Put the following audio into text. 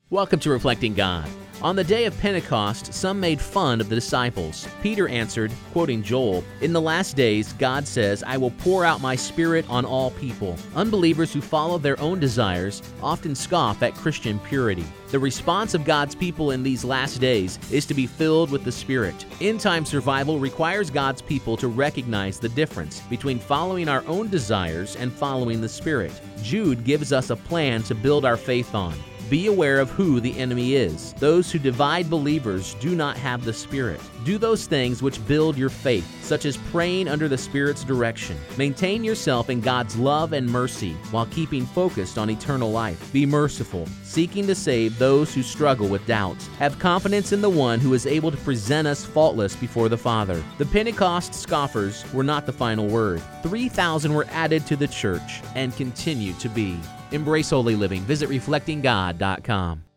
Welcome to Reflecting God. On the day of Pentecost, some made fun of the disciples. Peter answered, quoting Joel, "In the last days, God says, I will pour out my Spirit on all people." Unbelievers who follow their own desires often scoff at Christian purity. The response of God's people in these last days is to be filled with the Spirit. End-time survival requires God's people to recognize the difference between following our own desires and following the Spirit. Jude gives us a plan to build our faith on. Be aware of who the enemy is. Those who divide believers do not have the Spirit. Do those things which build your faith, such as praying under the Spirit's direction. Maintain yourself in God's love and mercy while keeping focused on eternal life. Be merciful, seeking to save those who struggle with doubts. Have confidence in the one who is able to present us faultless before the Father. The Pentecost scoffers were not the final word. 3,000 were added to the church and continue to be. Embrace holy living. Visit reflectinggod.com.